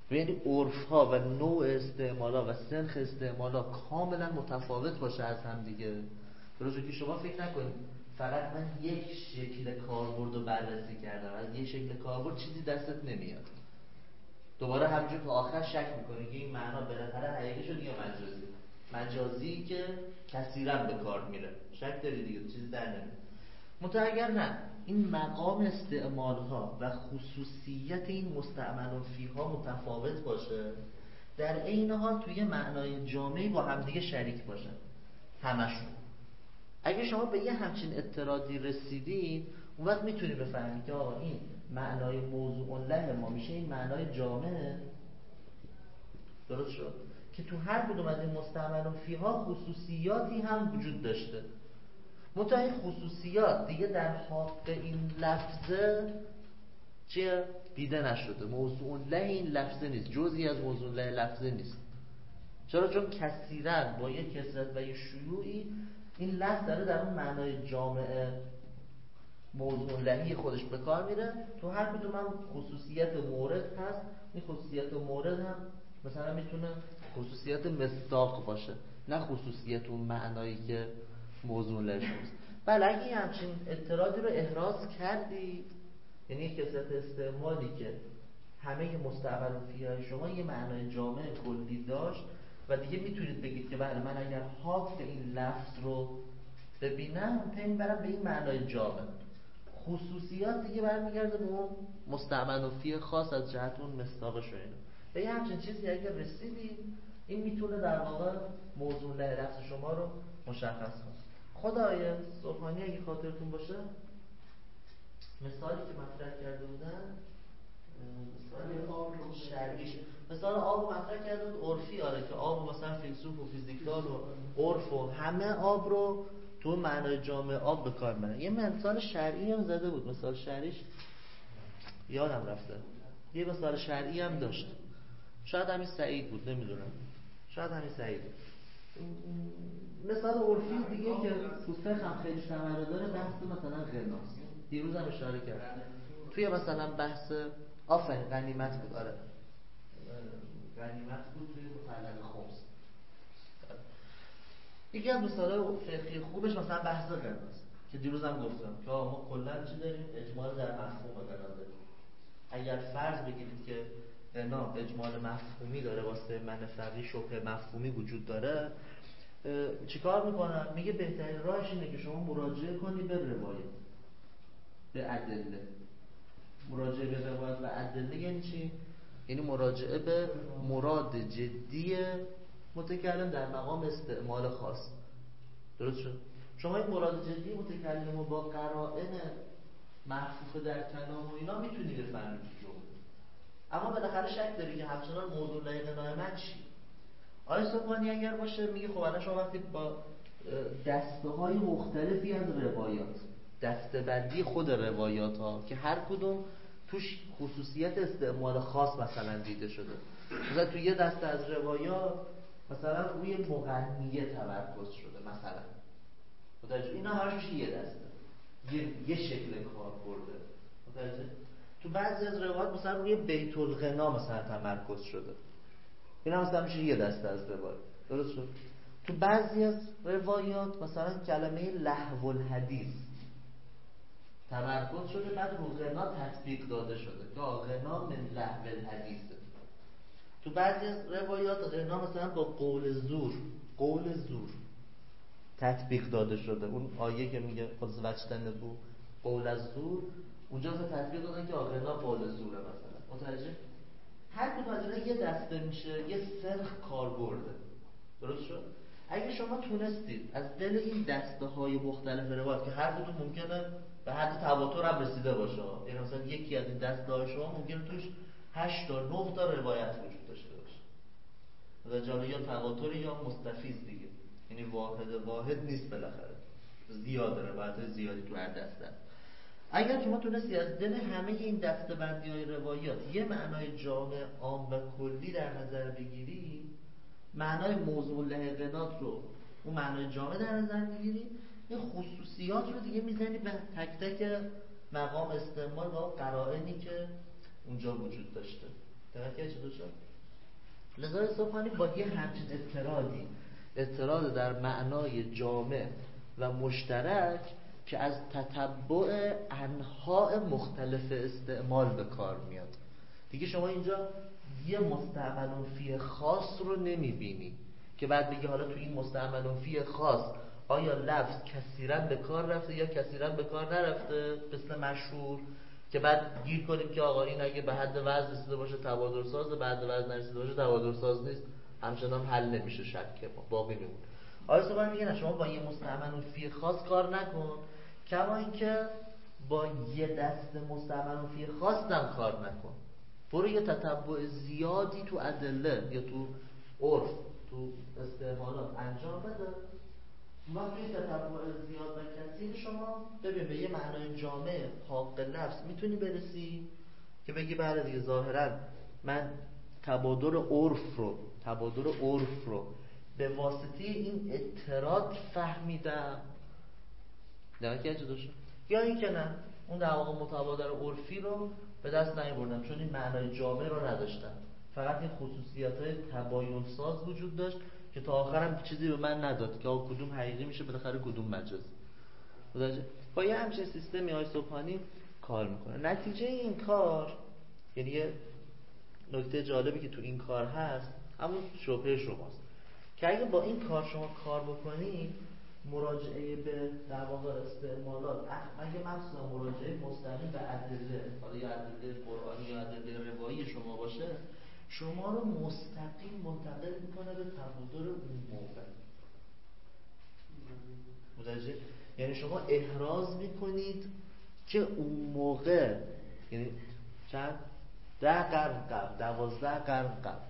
یعنی عرف‌ها و نوع استعمال‌ها و سنخ استعمال‌ها کاملا متفاوت باشه از هم دیگه. درسته که شما فکر نکنید فقط من یک شکل کاربرد رو بررسی کردم، از یک شکل کاربرد چیزی دستت نمیاد. دوباره همینجور تا آخر شک می‌کنی که این معنا بالاخره حقیقی شد یا مجازی که کثیرا به کار میره. شک داری دیگه، چیزی در نمیاد. اگر نه این مقام استعمال‌ها و خصوصیت این مستعمل فیها متفاوت باشه، در عین حال توی معنای جامعی با همدیگه شریک باشه همشون. اگه شما به یه همچین اطلاعاتی رسیدید، اون وقت میتونی بفهمید که آقا این معنای موضوع له ما میشه این معنای جامعه. درست شد که تو هر کدوم از این مستعمل فیها خصوصیاتی هم وجود داشته. این خصوصیات دیگه در حق این لفظه چیه؟ دیده نشده. موضوع له این لفظه نیست، جزئی از موضوع له لفظه نیست. چرا؟ چون کثیراً با یک کثرت و یک شیوعی این لفظ داره در اون معنای جامعه موضوع لهی خودش به کار میره. تو هر کدوم هم خصوصیت مورد هست. این خصوصیت مورد هم مثلا میتونه خصوصیت مصداق باشه، نه خصوصیت اون معنایی که موضوع لهش هست. بله اگه همچین اطلاعاتی رو احراز کردی، یعنی یک کثرت استعمالی که همه مستعمل فیهای شما یه معنای جامع کلی داشت و دیگه میتونید بگید که بله من اگر حاف این لفظ رو ببینم پی برم به این معنای جامع. خصوصیات دیگه برمیگرده به اون مستعمل فی خاص از جهت اون مصداقش و اینو. به یه همچین چیزی اگر رسیدید، این میتونه در واقع موضوع له لفظ شما رو مشخص کنه. خدای سبحانی اگه خاطرتون باشه مثالی که مطرح کرده بودن، مثال آب مطرح کرده بود عرفی، آره که آب مثلا فیلسوف و فیزیکدان و عرف و همه آب رو تو معنای جامع آب به کار میبرن. یه مثال شرعی هم زده بود، مثال شرعیش یادم رفته، یه مثال شرعی هم داشت، شاید همین سعید بود، نمیدونم، شاید همین سعید بود. مثال عرفی دیگه که فوسفق هم خیلی ثمره داره بحث مثلا غناست. دیروز هم اشاره کرد توی مثلا بحث آفرین غنیمت بود، آره غنیمت بود توی مطلق خمس. یکی از مثال فقهی خوبش مثلا بحث غناست که دیروز هم گفتم که ما کلا چی داریم؟ اجمال در مفهوم غنا داریم. اگر فرض بگیرید که غنا اجمال مفهومی داره، واسه من فقهی شبه مفهومی وجود داره، چیکار میکنن؟ میگه بهترین راهش اینه که شما مراجعه کنی به روایت، به ادله. مراجعه به روایت و ادله یعنی چی؟ یعنی مراجعه به مراد جدی متکلم در مقام استعمال خاص. درست شد؟ شما این مراد جدی متکلم رو با قرائن محفوظ در کلام و اینا میتونی بفهمید جمله، اما بالاخره شک داری که همچنان موضوع له غنای من چی؟ آقای سبحانی اگر باشه میگه خب الان شما وقتی با دسته‌های مختلفی از روایات، دسته‌بندی خود روایات ها که هر کدوم توش خصوصیت استعمال خاص مثلا دیده شده، مثلا توی یه دسته از روایات مثلا روی مغنیه تمرکز شده مثلا، متوجه؟ اینا همش میشه یه دسته، یه شکل کار برده. متوجه؟ تو بعضی از روایات مثلا روی بیت الغنا مثلا تمرکز شده، اینا مثلا میشه یه دسته از روایات. درست شد؟ تو بعضی از روایات مثلا کلمه لهو الحدیث تمرکز شده، بعد رو غنا تطبیق داده شده که غنا من لهو الحدیث. تو بعضی از روایات غنا مثلا با قول زور تطبیق داده شده. اون آیه که میگه خود وجتن بو قول از زور، اونجا مثلا تطبیق دادن که غنا قول زوره مثلا. متوجه؟ هر کدوم از اینا یه دسته میشه، یه سرخ کار برده. درست شد؟ اگه شما تونستید از دل این دسته های مختلف روایت که هر کدوم ممکنه به حد تواتر هم رسیده باشه، یعنی مثلا یکی از این دسته های شما ممکنه توش 8 تا 9 تا روایت وجود داشته باشه، مثلا یا تواتر یا مستفیض دیگه، یعنی واحد نیست، بالاخره زیاده، روایت زیادی تو هر دسته. اگر شما تونستی از دل همه این دسته‌بندی‌های روایات یه معنای جامع عام و کلی در نظر بگیری، معنای موضوع له غنات رو اون معنای جامع در نظر میگیری، این خصوصیات رو دیگه میزنی به تک تک مقام استعمال و اون قرائنی که اونجا وجود داشته. دقیقا که چطور شد؟ لذا صبحانی با یه همچین اعتراض در معنای جامع و مشترک که از تتبع انواع مختلف استعمال به کار میاد. دیگه شما اینجا یه مستعمل فی خاص رو نمیبینی که بعد بگی حالا تو این مستعمل فی خاص آیا لفظ کثیرا به کار رفته یا کثیرا به کار نرفته، مثل مشهور، که بعد گیر کنیم که آقا این اگه به حد وزن رسیده باشه تبادر سازه، به حد وزن نرسیده باشه تبادر ساز نیست، همچنان حل نمیشه، شک باقی میمونه. آیا صبح میگه نه شما با یه مستعمل فی خاص کار نکن، کما اینکه با یه دست مستعمل فی خاص هم کار نکن، برو یه تتبع زیادی تو ادله یا تو عرف تو استعمالات انجام بده. وقتی توی تتبع زیاد و کثیر شما ببین به یه معنای جامع حق لفظ میتونی برسی که بگی بله دیگه ظاهرا من تبادر عرف رو به واسطه این اعتراض فهمیدم، نه که چطور شد؟ یا این که نه اون در واقع متبادر عرفی رو به دست نیاوردم چون این معنای جامع رو نداشتم، فقط این خصوصیات‌های تباین ساز وجود داشت که تا آخرم چیزی به من نداد که آقا کدوم حقیقی میشه بالاخره کدوم مجاز. با یه همچین سیستمی های صبحانی کار میکنه. نتیجه این کار، یعنی یه نکته جالبی که تو این کار هست همون شبهه شماست که اگه با این کار شما کار بکنید، مراجعه به در واقع استعمالات، اگه مخصوصا مراجعه مستقیم به ادله، حالا یا ادله قرآنی یا ادله روایی شما باشه، شما رو مستقیم منتقل میکنه به تبادر اون موقع. متوجه؟ یعنی شما احراز میکنید که اون موقع، یعنی چند؟ 10 قرن قبل، 12 قرن قبل.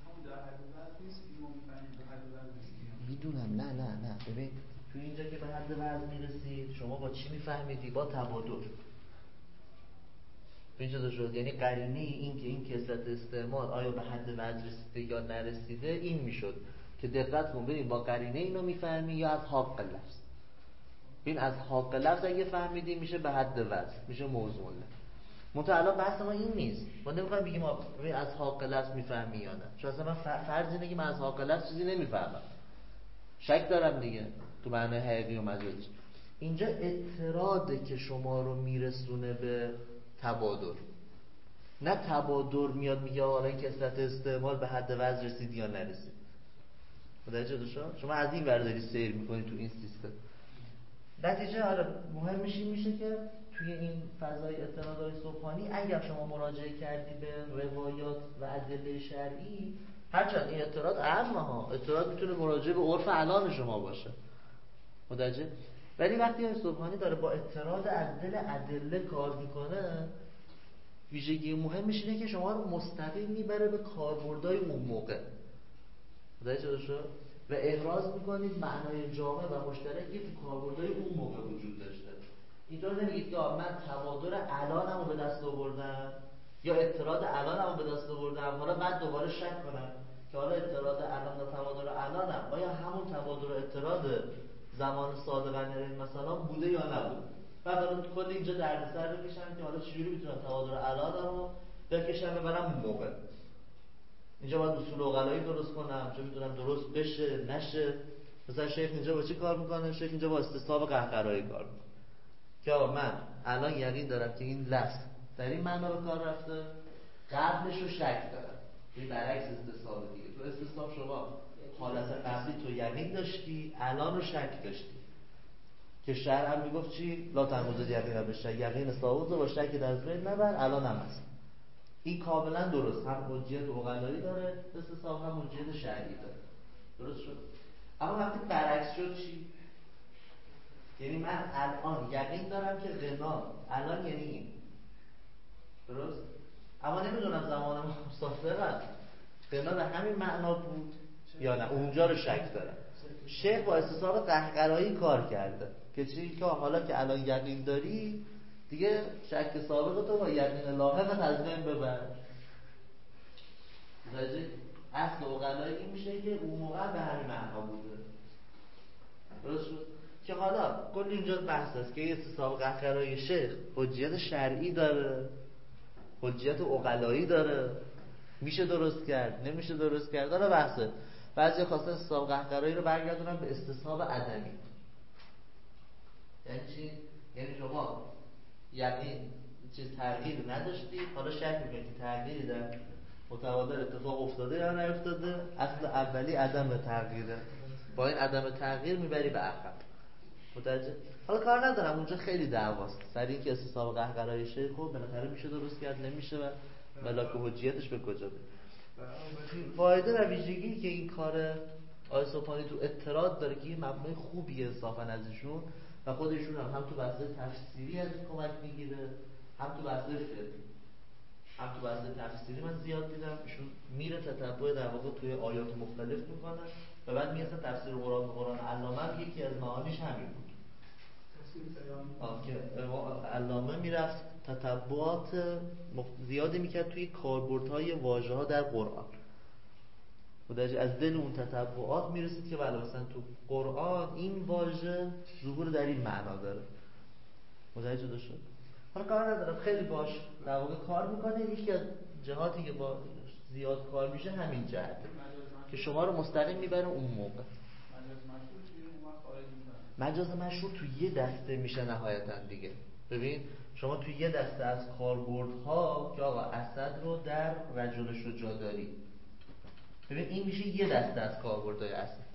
میدونم نه ببین تو اینجا که به حد وزن میرسید شما با چی میفهمیدی؟ با تبادر. اینجا شد، یعنی قرینه این که این کثرت استعمال آیا به حد وزن رسیده یا نرسیده این میشد که دقت کن ببین با قرینه اینو میفهمی یا از حق لفظ. این از حق لفظ اگه فهمیدی میشه به حد وزن، میشه موضوع. منتها الان بحث ما این نیست، ما نمیخوایم بگیم از حق لفظ میفهمی یا نه، چون اصلا من فرض اینه که من از حق لفظ چیزی نمیفهمم، شک دارم دیگه تو معنی حقیقی و مجازی. اینجا اعتراضه که شما رو میرسونه به تبادر، نه تبادر میاد میگه حالا این کثرت استعمال به حد وزن رسید یا نرسید. متوجه شد؟ شما از این ور داری سیر میکنی تو این سیستم. نتیجه حالا مهمش این میشه که توی این فضای اعتراضای صبحانی اگر شما مراجعه کردی به روایات و ادله شرعی، هرچند این اعتراض اعم ها، اعتراض میتونه مراجعه به عرف الان شما باشه، متوجه؟ ولی وقتی صبحانی داره با اعتراض از دل ادله کار میکنه، ویژگی مهمش اینه که شما رو مستقیم میبره به کاربردهای اون موقع، متوجه شد؟ و احراز میکنید معنای جامع و مشترکی تو کاربردهای اون موقع وجود داشته. اینطور نمیگید که من تبادر الانمو به دست آوردم یا اعتراض الانمو به دست آوردم، حالا بعد دوباره شک کنم که حالا اعتراض الان و تبادر الانم آیا همون تبادر و اعتراض زمان صادق علیه مثلا بوده یا نبوده. بعد حالا کل اینجا دردسر بکشم که حالا چجوری میتونم تبادر الانمو بکشم ببرم اون موقع. اینجا باید اصول عقلایی درست کنم چه میتونم درست بشه نشه. مثلا شیخ اینجا با چی کار میکنه؟ شیخ اینجا با استصحاب قهقرایی کار میکنه که من الان یقین دارم که این لفظ در این معنا به کار رفته، قبلش رو شک دارم. این برعکس استصحاب دیگه. تو استصحاب شما حالت قبلی تو یقین داشتی، الان رو شک داشتی که شرع هم میگفت چی؟ لا تنقض یقین به شک، یقین ثابت رو با شک در بین نبر، الان هم هست. این کاملا درست، هم حجیت عقلایی داره استصحاب، هم حجیت شرعی داره. درست شد؟ اما وقتی برعکس شد چی؟ یعنی من الان یقین دارم که غنا الان یعنی این، درست؟ اما نمیدونم زمان مسافرت غنا به همین معنا بود یا نه، اونجا رو شک دارم. شیخ با استصحاب قهقرایی کار کرده که چی؟ که حالا که الان یقین داری دیگه شک سابق تو با یقین لاحق از بین ببر. اصل عقلایی این میشه که اون موقع به همین معنا بوده. درست شد؟ که حالا کل اینجا بحث است که یه استصحاب قهقرایی شیخ حجیت شرعی داره، حجیت عقلایی داره، میشه درست کرد نمیشه درست کرد، حالا بحثه. بعضی خواستن استصحاب قهقرایی رو برگردونن به استصحاب عدمی. یعنی چی؟ یعنی شما یعنی چیز تغییر نداشتی، حالا شک میکنی که تغییری در متبادر اتفاق افتاده یا نیفتاده، اصل اولی عدم تغییره، با این عدم تغییر میبری به عقب. متوجه؟ حالا کار ندارم اونجا خیلی دعواست سر این که استصحاب قهقرایی شه، خب بالاخره میشه درست کرد نمیشه و ملاک حجیتش به کجا بره. فایده و ویژگی که این کار آقای صبحانی تو اطراد داره که یه مبنای خوبیه انصافا ازشون و خودشون هم تو بحث تفسیری از این کمک میگیره، هم تو بحث فقهی. هم تو بحث تفسیری من زیاد دیدم ایشون میره تتبع در واقع توی آیات مختلف میکنه و بعد میرسه تفسیر قرآن علامه یکی از معانیش همین بود که علامه میرفت تتبعات زیادی میکرد توی کاربردهای واژه ها در قرآن و از دل اون تتبعات میرسید که بله مثلا تو قرآن این واژه ظهور در این معنا داره. متوجه شد؟ حالا کار ندارم خیلی باش در واقع کار میکنه. یکی از جهاتی که با زیاد کار میشه همین جهته که شما رو مستقیم میبره اون موقع. مجاز مشهور تو یه دسته میشه نهایتا دیگه. ببین شما تو یه دسته از کاربردها که آقا اسد رو در رجل شجاع داری، ببین این میشه یه دسته از کاربردهای اسد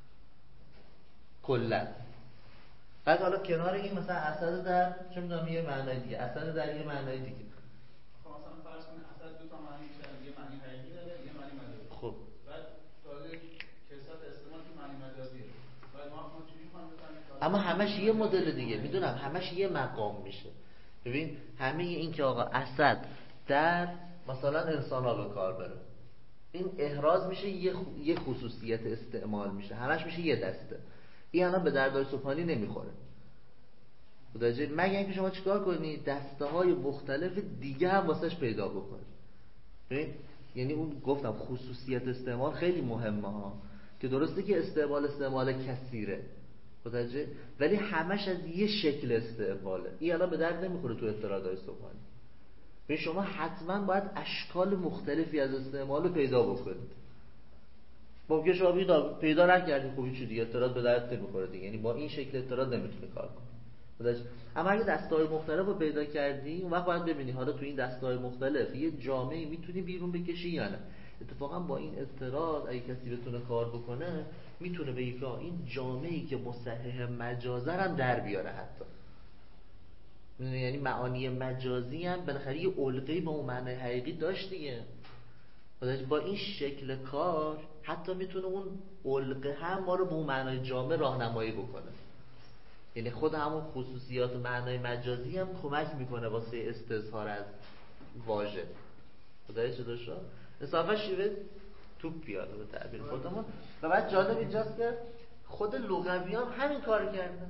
کلا. بعد حالا کنار این مثلا اسد در چه میدونم یه معنای دیگه، اسد در یه معنای دیگه. خب مثلا فرض کن اسد دو تا معنی داره، یه معنی حقیقی داره یه معنی مجازی. خب بعد تازه کسات استعمال تو معنی مجازیه. بعد ما چجوری می‌فهمیم؟ اما همش یه مدل دیگه، میدونم همش یه مقام میشه. ببین همه این که آقا اسد در مثلا انسان‌ها به کار بره، این احراز میشه یه خصوصیت استعمال میشه، همش میشه یه دسته. این الان به دردای صبحانی نمیخوره متوجه؟ مگه اینکه شما چیکار کنی دسته های مختلف دیگه هم واسش پیدا بکنی. ببین یعنی اون گفتم خصوصیت استعمال خیلی مهمه ها، که درسته که استعمال کثیره متوجه، ولی همش از یه شکل استعماله. این الان به درد نمیخوره تو اطرادهای صبحانی. ببین شما حتما باید اشکال مختلفی از استعمال رو پیدا بکنید. ممکنه شما پیدا نکردید خب هیچ دیگه اطراد به درد نمیخوره دیگه، یعنی با این شکل اطراد نمیتونه کار کنه. اما اگه دسته‌های مختلف رو پیدا کردی اون وقت باید ببینی حالا تو این دسته‌های مختلف یه جامعه میتونی بیرون بکشی یا نه. اتفاقا با این اطراد اگه کسی بتونه کار بکنه میتونه بگه که این جامعه‌ای که مصحح مجازه هم در بیاره حتی. یعنی معانی مجازی هم بالاخره یه علقه‌ای با اون معنی حقیقی داشت دیگه. با این شکل کار حتی میتونه اون علقه هم ما رو به اون معنای جامع راهنمایی بکنه. یعنی خود همون خصوصیات معنای مجازی هم کمک میکنه واسه استظهار از واژه. خدای چه شد؟ انصافا شیوه توپ بیاد به تعبیر خودمون. و بعد جالب اینجاست که خود لغویان همین کار کردن.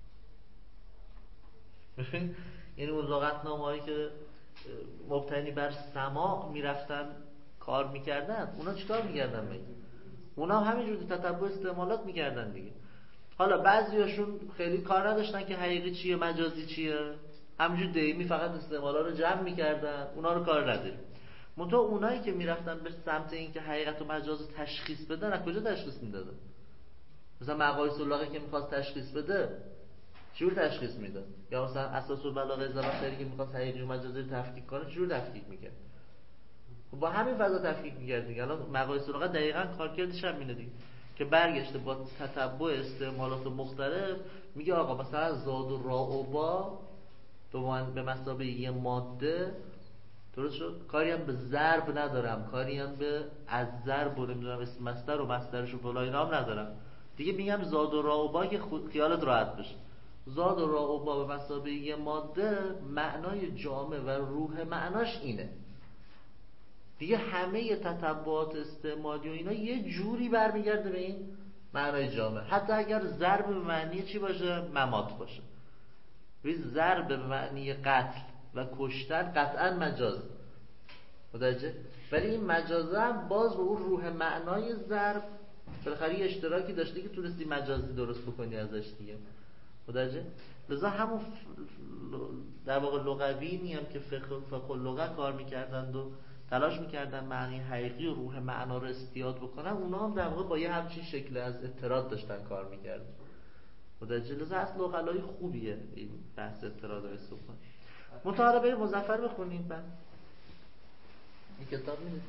ببین یعنی اون لغتنامه‌هایی که مبتنی بر سماع میرفتن کار میکردن، اونا چیکار میکردن میگه؟ اونا همینجوری تتبع استعمالات میکردن دیگه. حالا بعضیاشون خیلی کار نداشتن که حقیقی چیه مجازی چیه، همینجوری دیمی فقط استعمالا رو جمع میکردن، اونا رو کار نداریم. منتها اونایی که میرفتن به سمت این که حقیقت و مجاز رو تشخیص بدن، از کجا تشخیص میدادن؟ مثلا مقایس البلاغه که میخواست تشخیص بده چجور تشخیص میداد؟ یا مثلا اساس البلاغه زمخشری که میخواست حقیقی و مجازی رو تفکیک کنه چجور تفکیک میکرد؟ با همین فضا تفکیک میکرد دیگه. الان مقایس البلاغه دقیقاً کارکردش هم اینه دیگه که برگشته با تتبع استعمالات مختلف میگه آقا مثلا زاد و را و با به مثابه یه ماده درست شد، کاری هم به ضرب ندارم، کاری هم به از ضرب و نمیدونم اسم مصدر و مصدرش و فلان اینا هم ندارم دیگه. میگم زاد و را و با که خیالت راحت بشه. زاد و را و با به مثابه یه ماده معنای جامع و روح معناش اینه دیگه. همه تتبعات استعمالی و اینا یه جوری برمیگرده به این معنای جامع، حتی اگر ضرب به معنی چی باشه؟ ممات باشه. ضرب به معنی قتل و کشتن قطعا مجاز متوجه، ولی این مجازه هم باز به اون روح معنای ضرب بالاخره اشتراکی داشته که تونستی مجازی درست بکنی ازش دیگه متوجه. لذا همون در واقع لغوی هم که فقه اللغه کار میکردند و تلاش میکردن معنی حقیقی و روح معنا رو استیاد بکنن، اونا هم در واقع با یه همچین شکل از اضطراد داشتن کار میکردن. متوجه اصل اقلای خوبیه این بحث اضطراد و استفاده. مطالبه مظفر بخونیم بعد این کتاب میدید.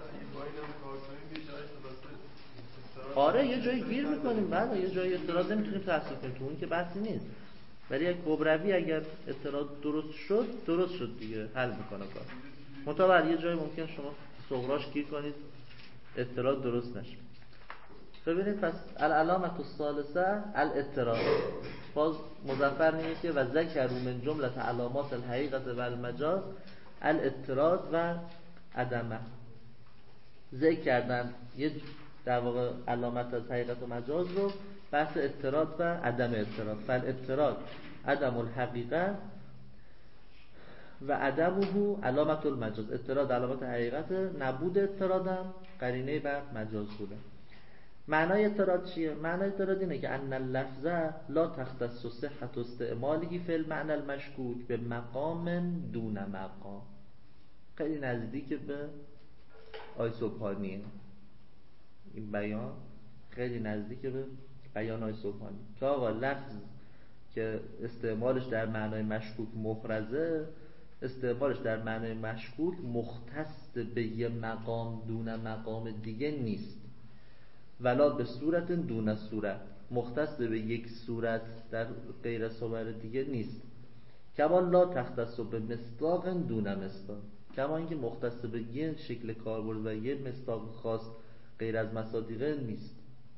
آره یه جایی گیر میکنیم، بعد یه جایی اضطراد نمیتونیم تحصیل کنیم، تو اون که بحثی نیست. ولی یک کبروی اگر اضطراد درست شد دیگه حل میکنه کار. مطابق یه جایی ممکن شما صغراش گیر کنید اضطراد درست نشه. ببینید پس العلامت الثالثه الاضطراد. باز مظفر میگه که و ذکروا من جمله علامات الحقیقت و المجاز الاضطراد و عدمه. ذکر کردن یه در واقع علامت از حقیقت و مجاز رو، بحث اضطراد و عدم اضطراد. فالاضطراد عدم الحقیقه و عدمه علامت المجاز. اضطراد علامت حقیقت، نبود اضطرادم قرینه بر مجاز بوده. معنای اضطراد چیه؟ معنای اضطراد اینه که ان اللفظ لا تختص صحة استعماله فی المعنى المشکوک به مقام دون مقام. خیلی نزدیک به آی سبحانیه این بیان، خیلی نزدیک به بیان آی سبحانی که آقا لفظ که استعمالش در معنای مشکوک محرزه، استعمالش در معنای مشکوک مختص به یه مقام دون مقام دیگه نیست، ولا به صورت دون صورت، مختص به یک صورت در غیر صورت دیگه نیست. کما لا تختص به مصداق دون مصداق، کما اینکه مختص به یه شکل کاربرد و یه مصداق خاص غیر از مصادیق نیست.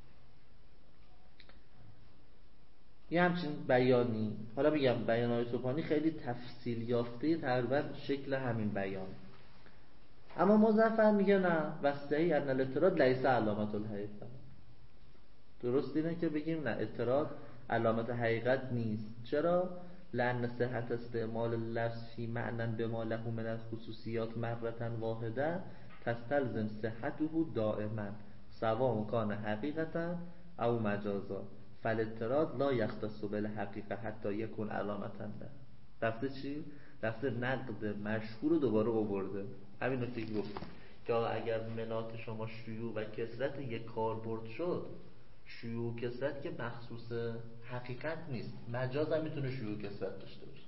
یه همچین بیانی، حالا بگم بیان های سبحانی خیلی تفصیل یافته تقریبا شکل همین بیان. اما مظفر میگه نه وستهی ان الاضطراد لیس علامت الحقیقت. درست اینه که بگیم نه اضطراد علامت حقیقت نیست. چرا؟ لأن صحت استعمال اللفظ فی معنی بما له من الخصوصیات مرة واحده تستلزم صحته دائما سواء کان حقیقتا او مجازا، فالاضطراد لا یختص بالحقیقه حتی یکون علامتا له. رفته چی؟ رفته نقد مشهور رو دوباره آورده. همین نکته که گفت که اگر منات شما شیوع و کثرت یک کاربرد شد، شیوع و کثرت که مخصوص حقیقت نیست، مجاز هم میتونه شیوع و کثرت داشته باشه.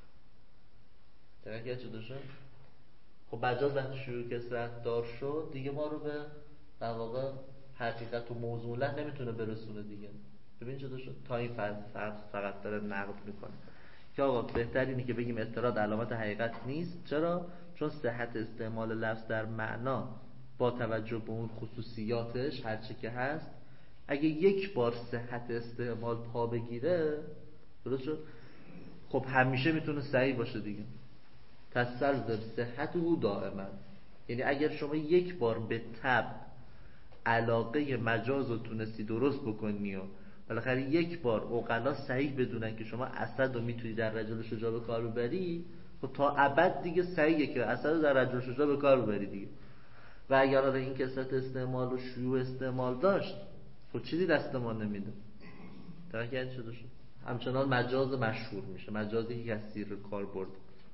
درک چه داشته؟ خب مجاز وقتی شیوع و کثرت دار شد دیگه ما رو به در واقع حقیقت و موضوع نمیتونه برسونه دیگه. ببین چه داشته؟ تا این فقط داره نقد میکنه که آقا بهتر اینه که بگیم اضطراد علامت حقیقت نیست. چرا؟ چون صحت استعمال لفظ در معنا با توجه به اون خصوصیاتش هرچی که هست، اگه یک بار صحت استعمال پا بگیره، درست شد؟ خب همیشه میتونه صحیح باشه دیگه. تستلزم صحته دائما، یعنی اگر شما یک بار به تبع علاقه مجاز رو تونستی درست بکنی و بالاخره یک بار عقلا صحیح بدونن که شما اسد رو میتونی در رجل شجاع به کار ببری، خب تا ابد دیگه صحیحه که اسد رو در رجل شجاع به کار ببری دیگه. و اگر این کثرت استعمال و شیوع استعمال داشت، خب چیزی دست ما نمیده. درک شده شد. همچنان مجاز مشهور میشه، مجازی که کثیر کار برد.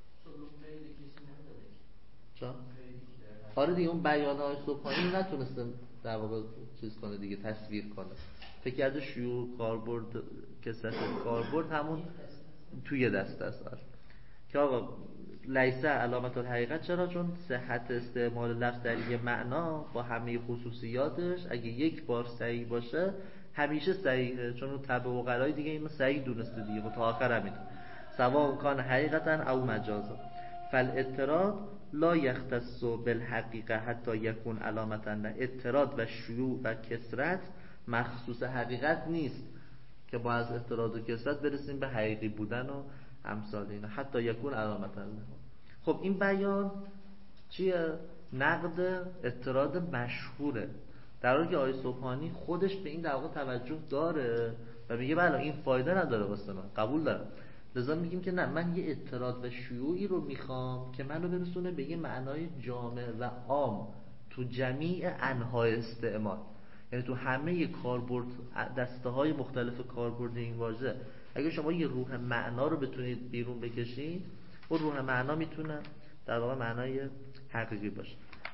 چرا؟ آره دیگه اون بیان‌های سبحانی نتونسته در واقع چیز کنه دیگه، تصویر کنه. فکر کرده شیوع کاربرد، کثرت کاربرد همون توی دست است که آقا لیسه علامت الحقیقت. چرا؟ چون صحت استعمال لفظ در یه معنا با همه خصوصیاتش اگه یک بار صحیح باشه همیشه صحیحه، چون اون تبع و قرای دیگه اینو صحیح دونسته دیگه و تا آخر همین سواء کان حقیقتا او مجازا. فالاضطراد لا یختص بالحقیقه حتی یکون علامتا له. اضطراد و شیوع و کثرت مخصوص حقیقت نیست که با از اضطراد و کثرت برسیم به حقیقی بودن و امثال اینا، حتی یکون علامتا له. خب این بیان چیه؟ نقد اضطراد مشهوره، در حالی که آقای سبحانی خودش به این در واقع توجه داره و میگه بله این فایده نداره واسه من، قبول دارم. لذا میگیم که نه، من یه اضطراد و شیوعی رو میخوام که منو برسونه به یه معنای جامع و عام تو جمیع انواع استعمال، یعنی تو همه کاربرد، دسته های مختلف کاربرد این واژه. اگه شما یه روح معنا رو بتونید بیرون بکشید، اون روح معنا میتونه در واقع معنای حقیقی باشه.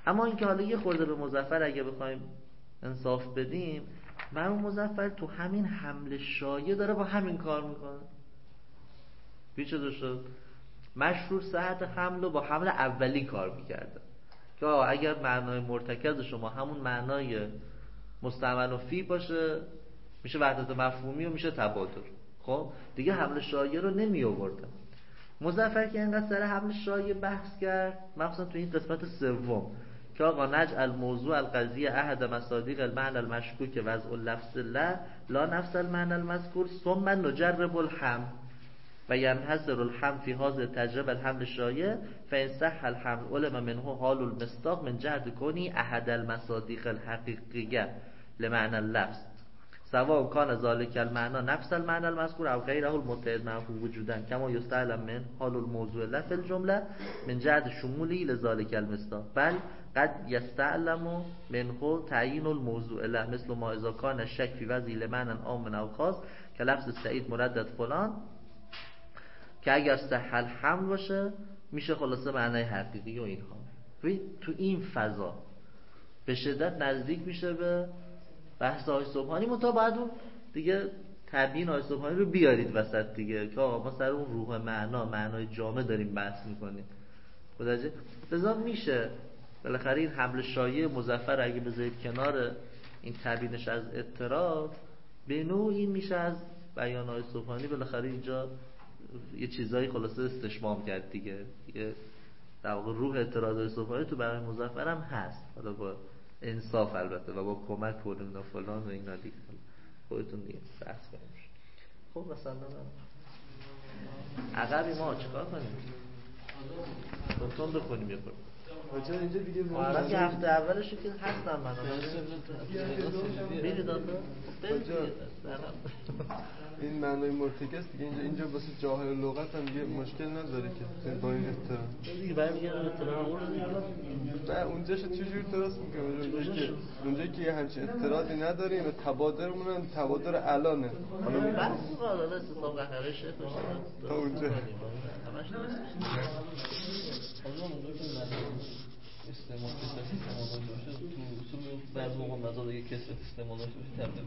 اما اینکه حالا یه خورده به مظفر اگه بخوایم انصاف بدیم، مرحوم مظفر تو همین حمل شایع داره با همین کار میکنه. چطور شد؟ مشروط صحت حمل رو با حمل اولی کار میکرده که اگر معنای مرتکز شما همون معنای مستعمل و فی باشه میشه وحدت مفهومی و میشه تبادر. خب دیگه حمل شایع رو نمی آورده. مظفر که اینقدر سر حمل شایع بحث کرد، مخصوصا تو این قسمت سوم که آقا نجعل موضوع القضیه احد مصادیق المعنى المشکوک وضع اللفظ لا نفس المعنى المذکور ثم نجرب الحمل و ینحصر الحمل فی هذه تجربه الحمل الشایع فان صح الحمل علم منه حال المصداق من جهت کونی احد المصادیق الحقیقیه لمعنى اللفظ سواء کان ذلك المعنى نفس المعنى المذکور او غیره المتعد معه وجودا كما يستعلم من حال الموضوع لا في الجمله من جهت شمولی لذلك المصداق بل قد يستعلم منه تعیین الموضوع له مثل ما اذا كان الشك في وضع لمعنى عام او خاص که لفظ سعید مردد فلان که اگر صح الحمل باشه میشه خلاصه معنای حقیقی و اینها. تو این فضا به شدت نزدیک میشه به بحث آقای سبحانی، منتها بعد اون دیگه تبیین آقای سبحانی رو بیارید وسط دیگه که آقا ما سر اون روح معنای جامع داریم بحث میکنیم. خداجه لذا میشه بالاخره این حمل شایع مظفر اگه بذارید کنار این تبیینش از اضطراب، به نوعی میشه از بیان آقای سبحانی بالاخره اینجا یه چیزایی خلاصه استشمام کرد دیگه. یه در واقع روح اعتراض سبحانی تو برای مظفر هم هست، حالا با انصاف البته و با کمک و فلان و اینا دیگه خودتون دیگه بحث کنیم. خب مثلا عقبی ما چیکار کنیم؟ خودتون بخونیم یه خورده. آجا اینجا دیگه من که هفته اولشو که هستم من میرید آخه این معنای مرتکز دیگه اینجا واسه جاهل لغت هم دیگه مشکل نداره که با این احترام دیگه برمیگردم احترام رو دیگه. نه اونجاشو چجوری درست میکنه؟ اونجا که همچین اعتراضی نداریم و تبادرمون هم تبادر الانه. حالا بحث قاعده استثناء قهره شیخ باشه تا اونجا همش درست. استعمال باشه تو اصول بعض موقع مزاد اگه کسرت استعمال باشه